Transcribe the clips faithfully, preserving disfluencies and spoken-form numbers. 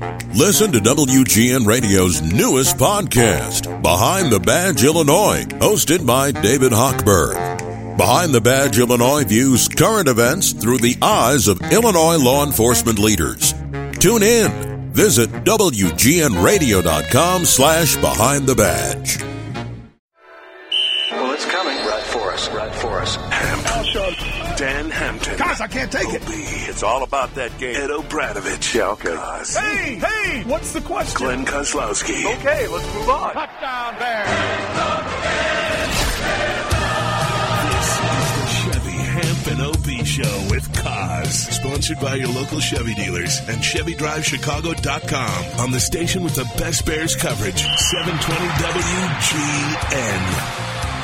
Listen to W G N Radio's newest podcast, Behind the Badge Illinois, hosted by David Hochberg. Behind the Badge Illinois views current events through the eyes of Illinois law enforcement leaders. Tune in. Visit W G N radio dot com slash behind the badge. Well, it's coming right for us, right for us. Dan Hampton. Guys, I can't take it. It's all about that game. Ed O'Bradovich. Yeah, okay. Guys. Hey, hey, what's the question? Glenn Kozlowski. Okay, let's move on. Touchdown, Bears. This is the Chevy Hampton O B Show with Kaz. Sponsored by your local Chevy dealers and Chevy Drive Chicago dot com. On the station with the best Bears coverage, seven twenty W G N.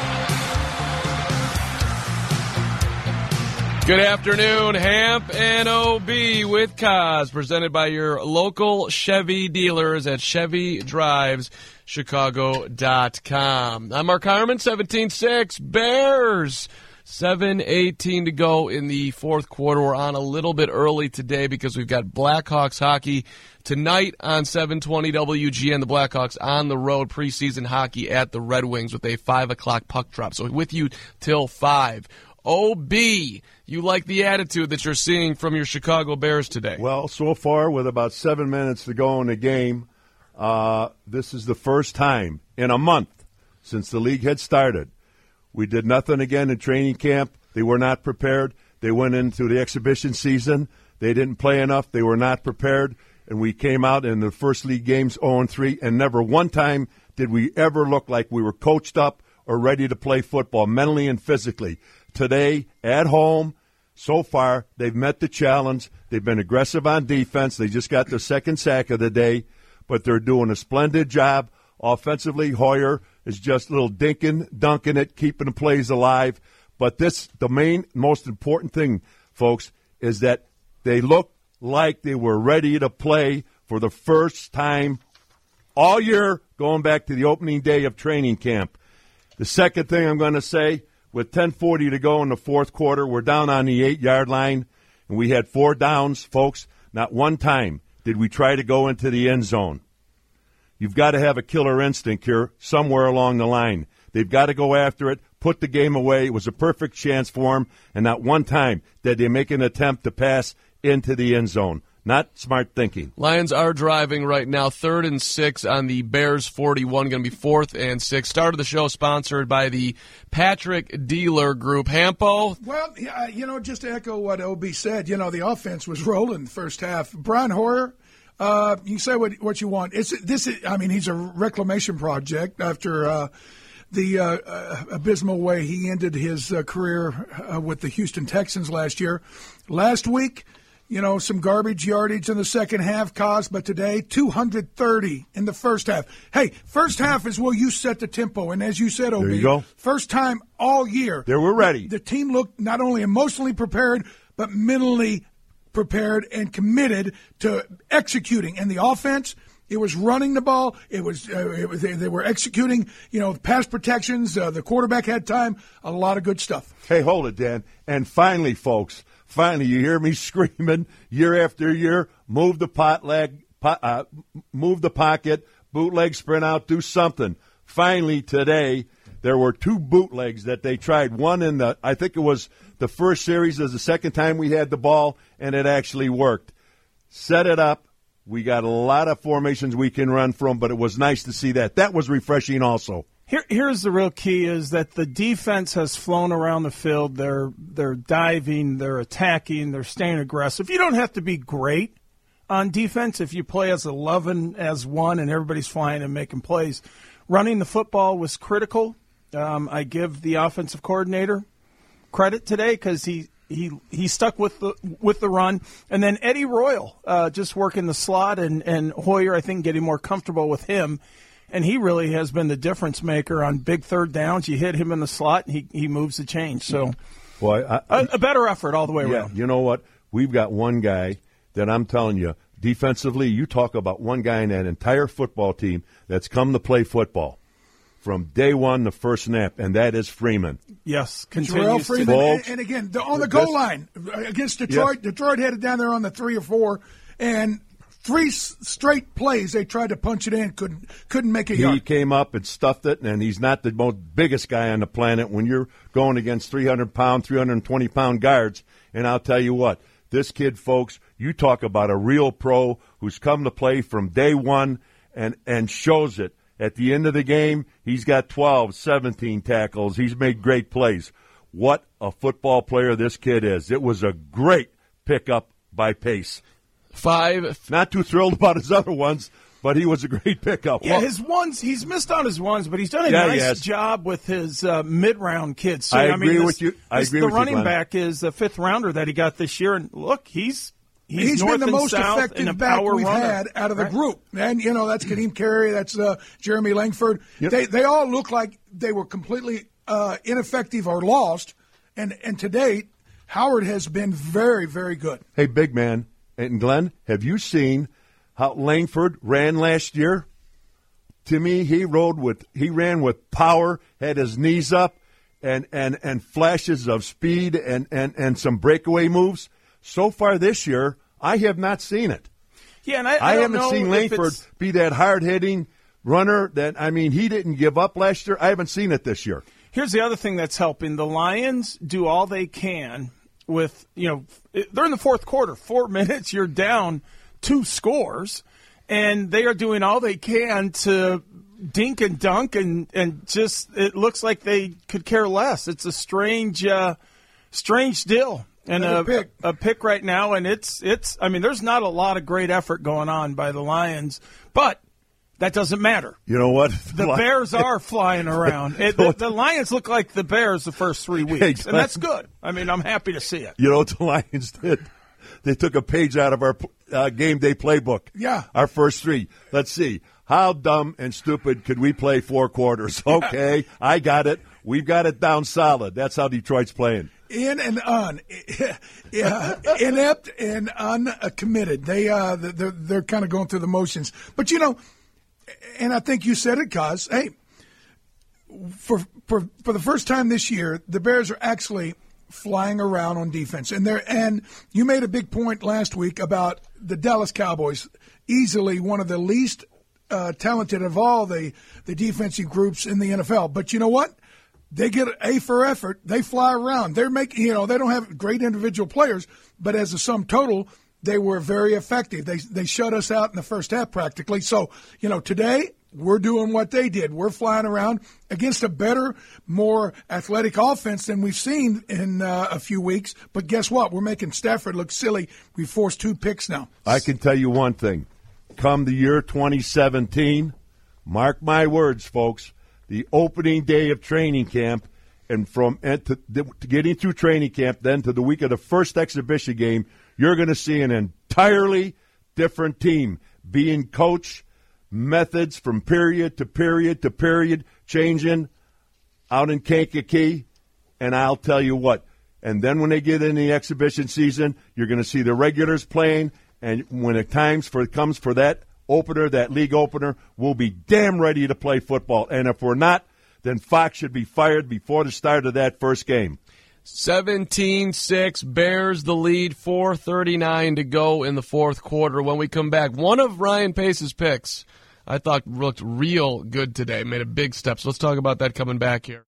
Good afternoon, Hamp and O B with Kaz, presented by your local Chevy dealers at Chevy Drives Chicago dot com. I'm Mark Harmon, seventeen six, Bears. seven eighteen to go in the fourth quarter. We're on a little bit early today because we've got Blackhawks hockey tonight on seven twenty W G N. The Blackhawks on the road, preseason hockey at the Red Wings with a five o'clock puck drop. So with you till five. O B, you like the attitude that you're seeing from your Chicago Bears today? Well, so far, with about seven minutes to go in the game, uh, this is the first time in a month since the league had started. We did nothing again in training camp. They were not prepared. They went into the exhibition season. They didn't play enough. They were not prepared. And we came out in the first league games oh and three, and never one time did we ever look like we were coached up or ready to play football, mentally and physically. Today, at home, so far, they've met the challenge. They've been aggressive on defense. They just got their second sack of the day, but they're doing a splendid job. Offensively, Hoyer is just a little dinking, dunking it, keeping the plays alive. But this, the main, most important thing, folks, is that they look like they were ready to play for the first time all year, going back to the opening day of training camp. The second thing I'm going to say, with ten forty to go in the fourth quarter, we're down on the eight-yard line, and we had four downs, folks. Not one time did we try to go into the end zone. You've got to have a killer instinct here somewhere along the line. They've got to go after it, put the game away. It was a perfect chance for them, and not one time did they make an attempt to pass into the end zone. Not smart thinking. Lions are driving right now, third and six on the Bears forty-one, going to be fourth and six. Start of the show sponsored by the Patrick Dealer Group. Hampo? Well, yeah, you know, just to echo what O B said, you know, the offense was rolling the first half. Brian Hoyer, uh, you say what what you want. It's this. Is, I mean, he's a reclamation project after uh, the uh, uh, abysmal way he ended his uh, career uh, with the Houston Texans last year. Last week, you know, some garbage yardage in the second half, Kaz, but today, two hundred thirty in the first half. Hey, first half is where you set the tempo, and as you said, O B, there you go. First time all year. They were ready. The team looked not only emotionally prepared, but mentally prepared and committed to executing. And the offense, it was running the ball. It was, uh, it was they, they were executing, you know, pass protections. Uh, the quarterback had time. A lot of good stuff. Hey, hold it, Dan. And finally, folks, finally, you hear me screaming year after year, move the pot leg, pot, uh, move the pocket, bootleg, sprint out, do something. Finally, today, there were two bootlegs that they tried. One in the, I think it was the first series, is the second time we had the ball, and it actually worked. Set it up. We got a lot of formations we can run from, but it was nice to see that. That was refreshing also. Here, here's the real key is that the defense has flown around the field. They're they're diving, they're attacking, they're staying aggressive. You don't have to be great on defense if you play as eleven, as one, and everybody's flying and making plays. Running the football was critical. Um, I give the offensive coordinator credit today because he, he he stuck with the with the run. And then Eddie Royal uh, just working the slot, and, and Hoyer, I think, getting more comfortable with him. And he really has been the difference maker on big third downs. You hit him in the slot, and he, he moves the change. So Boy, I, I, a, a better effort all the way yeah, around. You know what? We've got one guy that I'm telling you, defensively, you talk about one guy in that entire football team that's come to play football from day one, the first snap, and that is Freeman. Yes, Terrell continues to Freeman, and, Folks, and again, the, on the goal line against Detroit, Yes. Detroit headed down there on the three or four, and three s- straight plays they tried to punch it in, couldn't couldn't make a He yard. came up and stuffed it, and he's not the most biggest guy on the planet when you're going against three hundred pound, three hundred twenty pound guards. And I'll tell you what, this kid, folks, you talk about a real pro who's come to play from day one and, and shows it. At the end of the game, he's got twelve, seventeen tackles. He's made great plays. What a football player this kid is. It was a great pickup by Pace. Five. Not too thrilled about his other ones, but he was a great pickup. Yeah, Well, his ones, he's missed on his ones, but he's done a Yeah, nice yes. job with his uh, mid-round kids. So, I I, mean, agree this, with you. I this- agree the with you, running Glenn. back is a fifth rounder that he got this year, and look, he's he's, He's north been the and most south and effective a back power we've runner. had out of the Right. group. And, you know, that's Kadeem Carey, that's uh, Jeremy Langford. Yep. They they all look like they were completely uh, ineffective or lost. And, and to date, Howard has been very, very good. hey, big man, and Glenn, have you seen how Langford ran last year? To me, he rode with he ran with power, had his knees up, and and, and flashes of speed and, and, and some breakaway moves. So far this year, I have not seen it. Yeah, and I, I, I, don't haven't know seen if Langford it's- be that hard-hitting runner. That I mean, he didn't give up last year. I haven't seen it this year. Here's the other thing that's helping. The Lions do all they can with, you know, they're in the fourth quarter. Four minutes, you're down two scores, and they are doing all they can to dink and dunk, and, and just it looks like they could care less. It's a strange, uh, strange deal. And Another a pick. a pick right now, and it's it's. I mean, there's not a lot of great effort going on by the Lions, but that doesn't matter. You know what? The Bears are flying around. It, the, the Lions look like the Bears the first three weeks, and that's good. I mean, I'm happy to see it. You know what the Lions did? They took a page out of our uh, game day playbook. Yeah. Our first three. Let's see. How dumb and stupid could we play four quarters? Okay, I got it. We've got it down solid. That's how Detroit's playing. In and un, yeah, inept and uncommitted. They uh, they're they're kind of going through the motions. But you know, and I think you said it, Cos. Hey, for for for the first time this year, the Bears are actually flying around on defense, and they're and you made a big point last week about the Dallas Cowboys, easily one of the least uh, talented of all the the defensive groups in the N F L. But you know what? They get A for effort. They fly around. They're making, you know, they don't have great individual players, but as a sum total, they were very effective. They they shut us out in the first half practically. So, you know, today we're doing what they did. We're flying around against a better, more athletic offense than we've seen in uh, a few weeks. But guess what? We're making Stafford look silly. We forced two picks now. I can tell you one thing. Come the year twenty seventeen, mark my words, folks, the opening day of training camp, and from and to, to getting through training camp, then to the week of the first exhibition game, you're going to see an entirely different team being coached, methods from period to period to period changing out in Kankakee, and I'll tell you what. And then when they get in the exhibition season, you're going to see the regulars playing, and when it times for comes for that opener, that league opener, we'll be damn ready to play football. And if we're not, then Fox should be fired before the start of that first game. seventeen six, Bears the lead, four thirty-nine to go in the fourth quarter. When we come back, one of Ryan Pace's picks I thought looked real good today, made a big step. So let's talk about that coming back here.